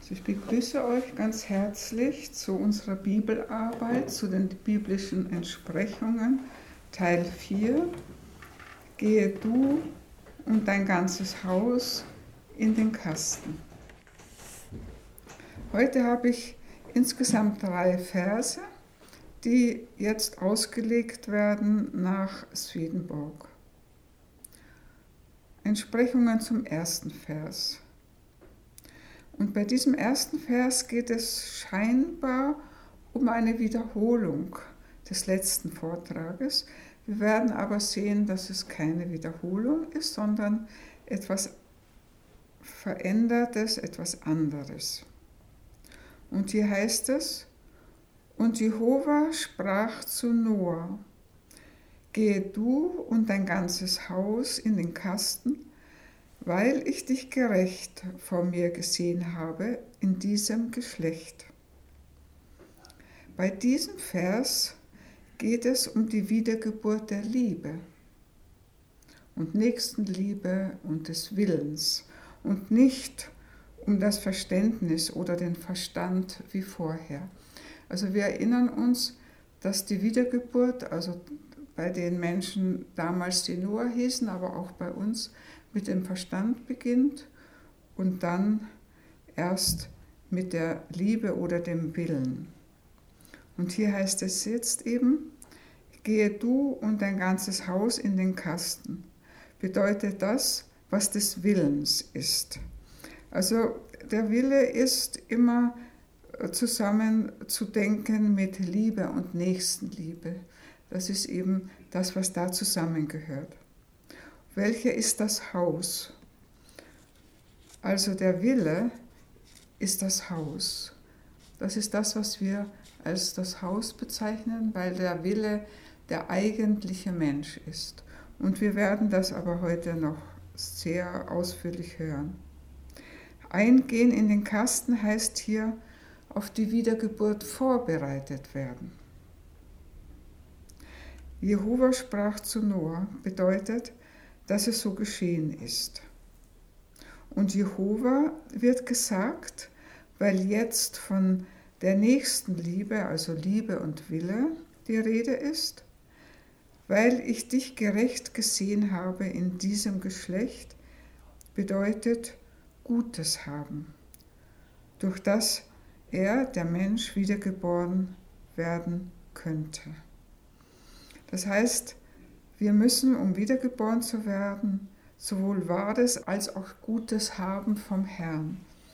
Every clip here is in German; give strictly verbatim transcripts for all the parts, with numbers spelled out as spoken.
Ich begrüße euch ganz herzlich zu unserer Bibelarbeit, zu den biblischen Entsprechungen, Teil vier. Gehe du und dein ganzes Haus in den Kasten. Heute habe ich insgesamt drei Verse, die jetzt ausgelegt werden nach Swedenborg. Entsprechungen zum ersten Vers. Und bei diesem ersten Vers geht es scheinbar um eine Wiederholung des letzten Vortrages. Wir werden aber sehen, dass es keine Wiederholung ist, sondern etwas Verändertes, etwas anderes. Und hier heißt es: Und Jehova sprach zu Noah: Gehe du und dein ganzes Haus in den Kasten, weil ich dich gerecht vor mir gesehen habe in diesem Geschlecht. Bei diesem Vers geht es um die Wiedergeburt der Liebe und Nächstenliebe und des Willens und nicht um das Verständnis oder den Verstand wie vorher. Also wir erinnern uns, dass die Wiedergeburt, also bei den Menschen damals, die Noah hießen, aber auch bei uns, mit dem Verstand beginnt und dann erst mit der Liebe oder dem Willen. Und hier heißt es jetzt eben: Gehe du und dein ganzes Haus in den Kasten. Bedeutet das, was des Willens ist. Also der Wille ist immer zusammen zu denken mit Liebe und Nächstenliebe. Das ist eben das, was da zusammengehört. Welcher ist das Haus? Also der Wille ist das Haus. Das ist das, was wir als das Haus bezeichnen, weil der Wille der eigentliche Mensch ist. Und wir werden das aber heute noch sehr ausführlich hören. Eingehen in den Kasten heißt hier auf die Wiedergeburt vorbereitet werden. Jehova sprach zu Noah bedeutet, dass es so geschehen ist. Und Jehova wird gesagt, weil jetzt von der Nächstenliebe, also Liebe und Wille, die Rede ist, weil ich dich gerecht gesehen habe in diesem Geschlecht, bedeutet Gutes haben, durch das er, der Mensch, wiedergeboren werden könnte. Das heißt, wir müssen, um wiedergeboren zu werden, sowohl Wahres als auch Gutes haben vom Herrn,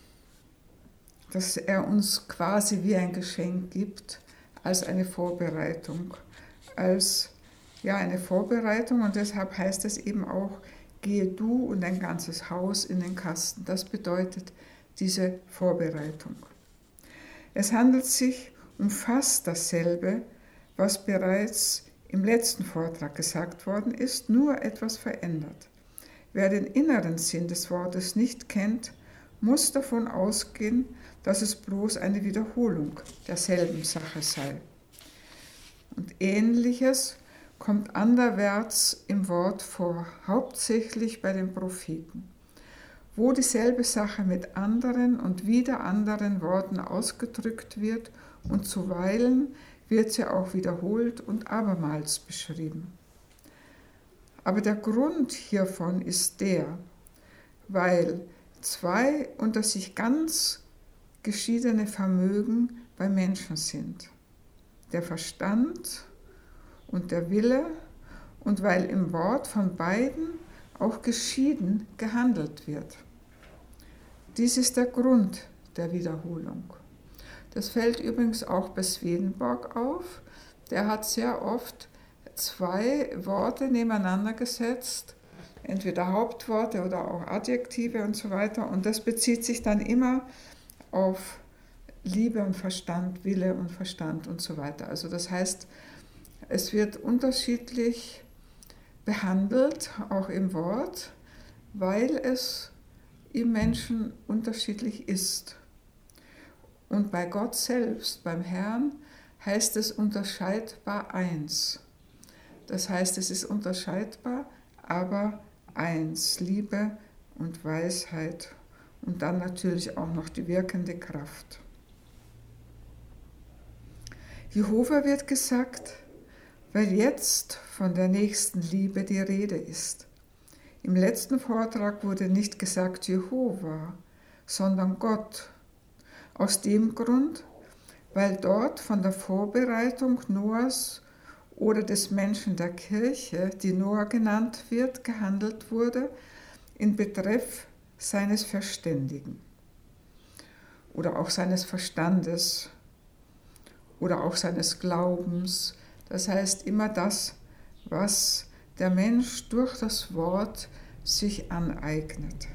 dass er uns quasi wie ein Geschenk gibt, als eine Vorbereitung, als ja eine Vorbereitung, und deshalb heißt es eben auch: Gehe du und dein ganzes Haus in den Kasten. Das bedeutet diese Vorbereitung. Es handelt sich um fast dasselbe, was bereits im letzten Vortrag gesagt worden ist, nur etwas verändert. Wer den inneren Sinn des Wortes nicht kennt, muss davon ausgehen, dass es bloß eine Wiederholung derselben Sache sei. Und Ähnliches kommt anderwärts im Wort vor, hauptsächlich bei den Propheten, wo dieselbe Sache mit anderen und wieder anderen Worten ausgedrückt wird und zuweilen wird sie auch wiederholt und abermals beschrieben. Aber der Grund hiervon ist der, weil zwei unter sich ganz geschiedene Vermögen bei Menschen sind: der Verstand und der Wille, und weil im Wort von beiden auch geschieden gehandelt wird. Dies ist der Grund der Wiederholung. Das fällt übrigens auch bei Swedenborg auf. Der hat sehr oft zwei Worte nebeneinander gesetzt, entweder Hauptworte oder auch Adjektive und so weiter. Und das bezieht sich dann immer auf Liebe und Verstand, Wille und Verstand und so weiter. Also das heißt, es wird unterschiedlich behandelt, auch im Wort, weil es im Menschen unterschiedlich ist. Und bei Gott selbst, beim Herrn, heißt es unterscheidbar eins. Das heißt, es ist unterscheidbar, aber eins: Liebe und Weisheit und dann natürlich auch noch die wirkende Kraft. Jehova wird gesagt, weil jetzt von der nächsten Liebe die Rede ist. Im letzten Vortrag wurde nicht gesagt Jehova, sondern Gott. Aus dem Grund, weil dort von der Vorbereitung Noahs oder des Menschen der Kirche, die Noah genannt wird, gehandelt wurde, in Betreff seines Verständigen oder auch seines Verstandes oder auch seines Glaubens. Das heißt immer das, was der Mensch durch das Wort sich aneignet.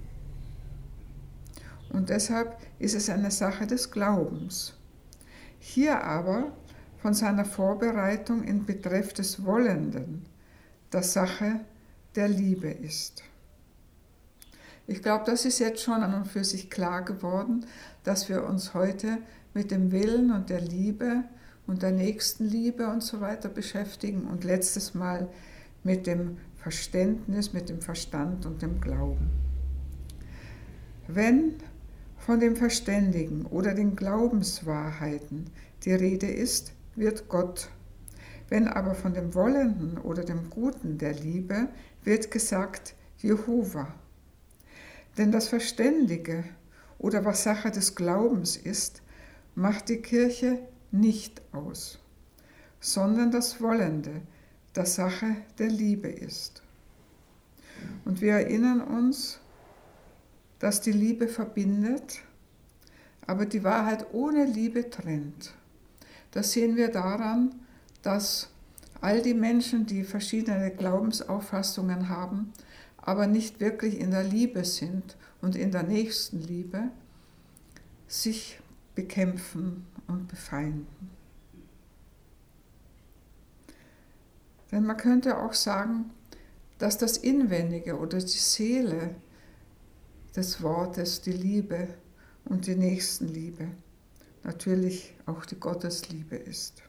Und deshalb ist es eine Sache des Glaubens. Hier aber von seiner Vorbereitung in Betreff des Wollenden, das Sache der Liebe ist. Ich glaube, das ist jetzt schon an und für sich klar geworden, dass wir uns heute mit dem Willen und der Liebe und der Nächstenliebe und so weiter beschäftigen und letztes Mal mit dem Verständnis, mit dem Verstand und dem Glauben. Wenn von dem Verständigen oder den Glaubenswahrheiten die Rede ist, wird Gott. Wenn aber von dem Wollenden oder dem Guten der Liebe wird gesagt Jehova. Denn das Verständige oder was Sache des Glaubens ist, macht die Kirche nicht aus, sondern das Wollende, das Sache der Liebe ist. Und wir erinnern uns, dass die Liebe verbindet, aber die Wahrheit ohne Liebe trennt. Das sehen wir daran, dass all die Menschen, die verschiedene Glaubensauffassungen haben, aber nicht wirklich in der Liebe sind und in der Nächstenliebe, sich bekämpfen und befeinden. Denn man könnte auch sagen, dass das Inwendige oder die Seele des Wortes, die Liebe und die Nächstenliebe, natürlich auch die Gottesliebe ist.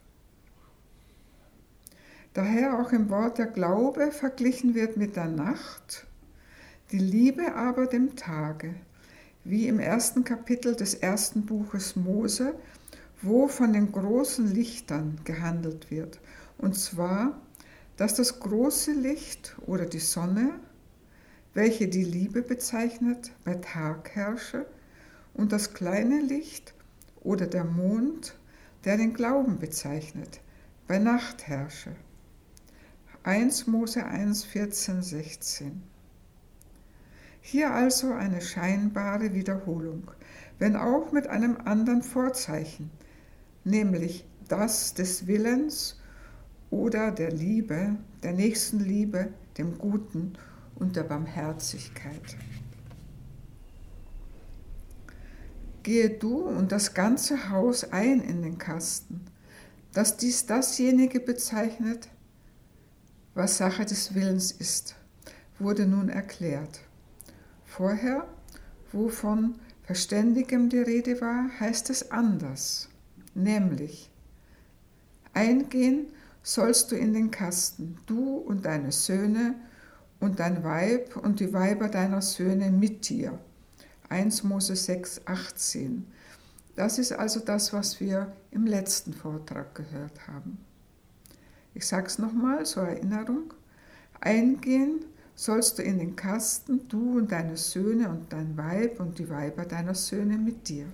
Daher auch im Wort der Glaube verglichen wird mit der Nacht, die Liebe aber dem Tage, wie im ersten Kapitel des ersten Buches Mose, wo von den großen Lichtern gehandelt wird. Und zwar, dass das große Licht oder die Sonne, welche die Liebe bezeichnet, bei Tag herrsche, und das kleine Licht oder der Mond, der den Glauben bezeichnet, bei Nacht herrsche. erster Mose eins, vierzehn, sechzehn. Hier also eine scheinbare Wiederholung, wenn auch mit einem anderen Vorzeichen, nämlich das des Willens oder der Liebe, der Nächstenliebe, dem Guten und der Barmherzigkeit. Gehe du und das ganze Haus ein in den Kasten, dass dies dasjenige bezeichnet, was Sache des Willens ist, wurde nun erklärt. Vorher, wo von Verständigem die Rede war, heißt es anders, nämlich: Eingehen sollst du in den Kasten, du und deine Söhne und dein Weib und die Weiber deiner Söhne mit dir. erster Mose sechs, achtzehn. Das ist also das, was wir im letzten Vortrag gehört haben. Ich sage es nochmal zur Erinnerung. Eingehen sollst du in den Kasten, du und deine Söhne und dein Weib und die Weiber deiner Söhne mit dir.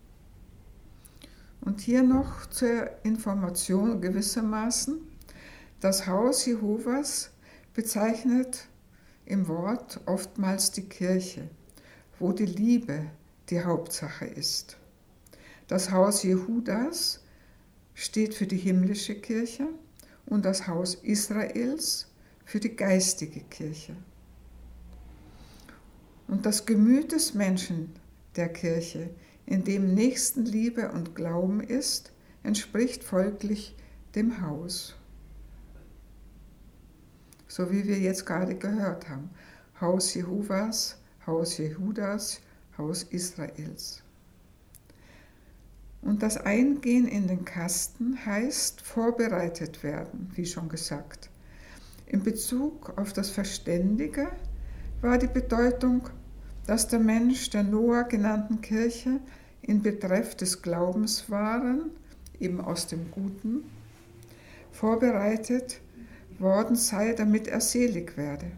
Und hier noch zur Information gewissermaßen: Das Haus Jehovas bezeichnet im Wort oftmals die Kirche, wo die Liebe die Hauptsache ist. Das Haus Jehudas steht für die himmlische Kirche und das Haus Israels für die geistige Kirche. Und das Gemüt des Menschen der Kirche, in dem Nächstenliebe und Glauben ist, entspricht folglich dem Haus. So wie wir jetzt gerade gehört haben. Haus Jehovas, Haus Jehudas, Haus Israels. Und das Eingehen in den Kasten heißt vorbereitet werden, wie schon gesagt. In Bezug auf das Verständige war die Bedeutung dass der Mensch der Noah genannten Kirche in Betreff des Glaubens waren, eben aus dem Guten, vorbereitet worden sei, damit er selig werde.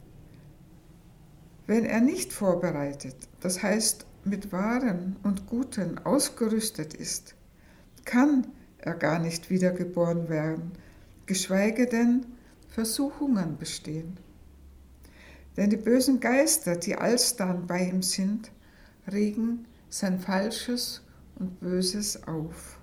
Wenn er nicht vorbereitet, das heißt mit Wahren und Guten ausgerüstet ist, kann er gar nicht wiedergeboren werden, geschweige denn Versuchungen bestehen. Denn die bösen Geister, die alsdann bei ihm sind, regen sein Falsches und Böses auf.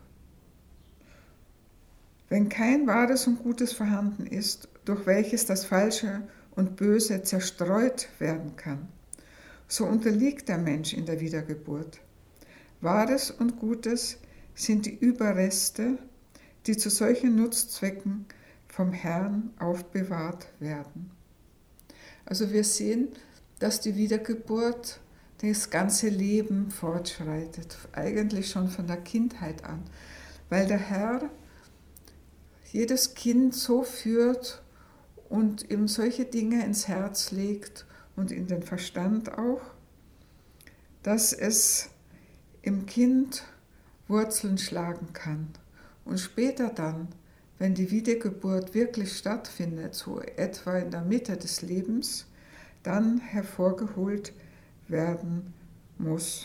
Wenn kein Wahres und Gutes vorhanden ist, durch welches das Falsche und Böse zerstreut werden kann, so unterliegt der Mensch in der Wiedergeburt. Wahres und Gutes sind die Überreste, die zu solchen Nutzzwecken vom Herrn aufbewahrt werden. Also wir sehen, dass die Wiedergeburt das ganze Leben fortschreitet, eigentlich schon von der Kindheit an, weil der Herr jedes Kind so führt und ihm solche Dinge ins Herz legt und in den Verstand auch, dass es im Kind Wurzeln schlagen kann. Und später dann, wenn die Wiedergeburt wirklich stattfindet, so etwa in der Mitte des Lebens, dann hervorgeholt werden muss.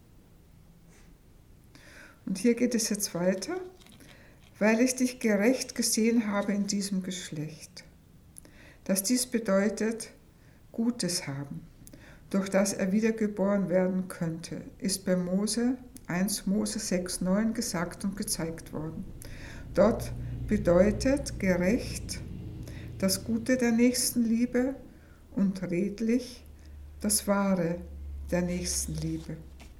Und hier geht es jetzt weiter. Weil ich dich gerecht gesehen habe in diesem Geschlecht. Dass dies bedeutet, Gutes haben, durch das er wiedergeboren werden könnte, ist bei Mose, eins Mose sechs neun gesagt und gezeigt worden. Dort bedeutet gerecht das Gute der Nächstenliebe und redlich das Wahre der Nächstenliebe.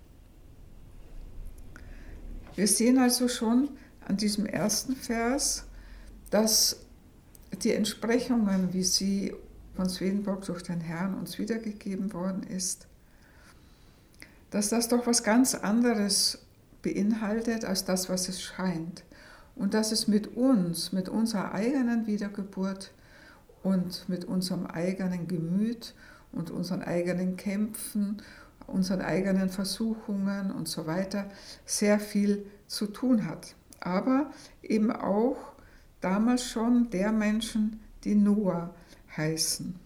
Wir sehen also schon an diesem ersten Vers, dass die Entsprechungen, wie sie von Swedenborg durch den Herrn uns wiedergegeben worden ist, dass das doch was ganz anderes beinhaltet als das, was es scheint. Und dass es mit uns, mit unserer eigenen Wiedergeburt und mit unserem eigenen Gemüt und unseren eigenen Kämpfen, unseren eigenen Versuchungen und so weiter sehr viel zu tun hat. Aber eben auch damals schon der Menschen, die Noah heißen.